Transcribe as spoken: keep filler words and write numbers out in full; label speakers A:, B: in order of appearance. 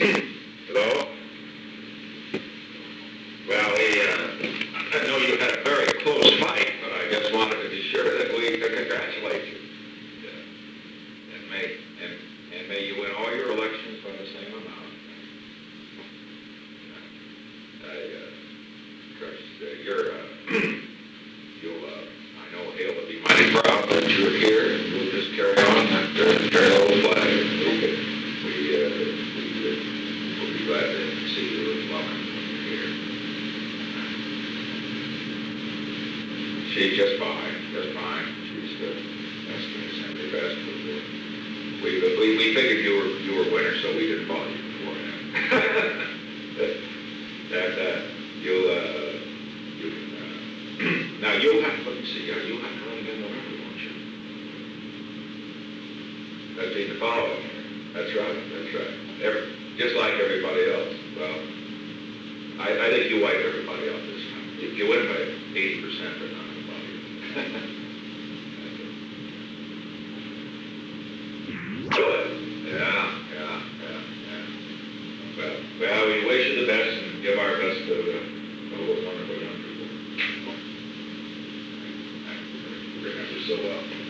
A: Hello? Well, we, uh, I know you had a very close fight, but I just wanted to be sure that we could congratulate you. Yeah. And may, and, and may you win all your elections by the same amount. I, uh, of course, uh, you're, uh, you'll, uh, I know Hale will be mighty proud that you're here, and we'll just carry on that uh, trail of flag. We, could, we, uh, we, uh, we'll be glad to see you and welcome you here. She's just fine, just fine. She's the best thing, simply best. But, uh, we, we, we figured you were, you were a winner, so we didn't bother you beforehand. that, uh, you'll, uh, you can, uh, now you'll have to, let me see, uh, you'll have to run again in November, won't you? That'd be the following year. That's right, that's right. Every, just like everybody else. Well, I, I think you wipe everybody out this time. If you win by eighty percent or not. Good. Yeah, yeah, yeah, yeah. Well, well, we wish you the best and give our best to uh, all those wonderful young people. I remember so well.